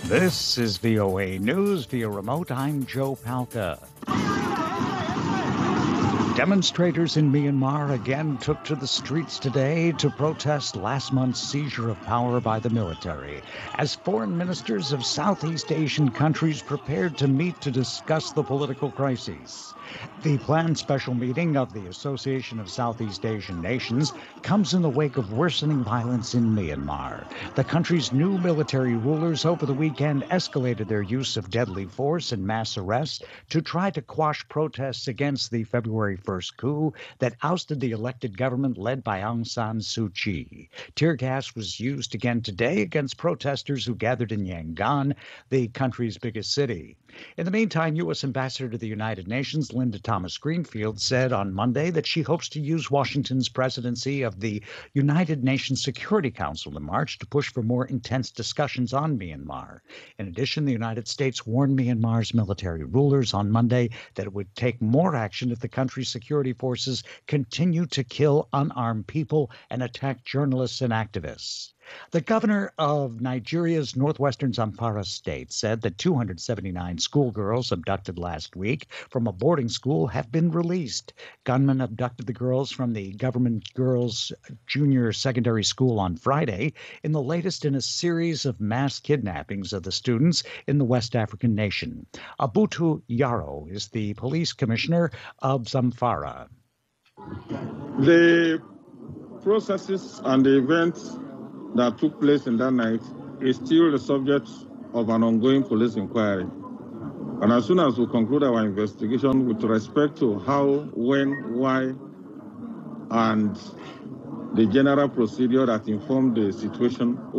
This is VOA News via remote. I'm Joe Palca. Demonstrators in Myanmar again took to the streets today to protest last month's seizure of power by the military, as foreign ministers of Southeast Asian countries prepared to meet to discuss the political crises. The planned special meeting of the Association of Southeast Asian Nations comes in the wake of worsening violence in Myanmar. The country's new military rulers over the weekend escalated their use of deadly force and mass arrests to try to quash protests against the February 1st coup that ousted the elected government led by Aung San Suu Kyi. Tear gas was used again today against protesters who gathered in Yangon, the country's biggest city. In the meantime, U.S. Ambassador to the United Nations, Linda Thomas-Greenfield, said on Monday that she hopes to use Washington's presidency of the United Nations Security Council in March to push for more intense discussions on Myanmar. In addition, the United States warned Myanmar's military rulers on Monday that it would take more action if the country's security forces continue to kill unarmed people and attack journalists and activists. The governor of Nigeria's northwestern Zamfara state said that 279 schoolgirls abducted last week from a boarding school have been released. Gunmen abducted the girls from the government girls' junior secondary school on Friday, in the latest in a series of mass kidnappings of the students in the West African nation. Abutu Yaro is the police commissioner of Zamfara. The processes and the events that took place in that night is still the subject of an ongoing police inquiry. And as soon as we conclude our investigation with respect to how, when, why, and the general procedure that informed the situation,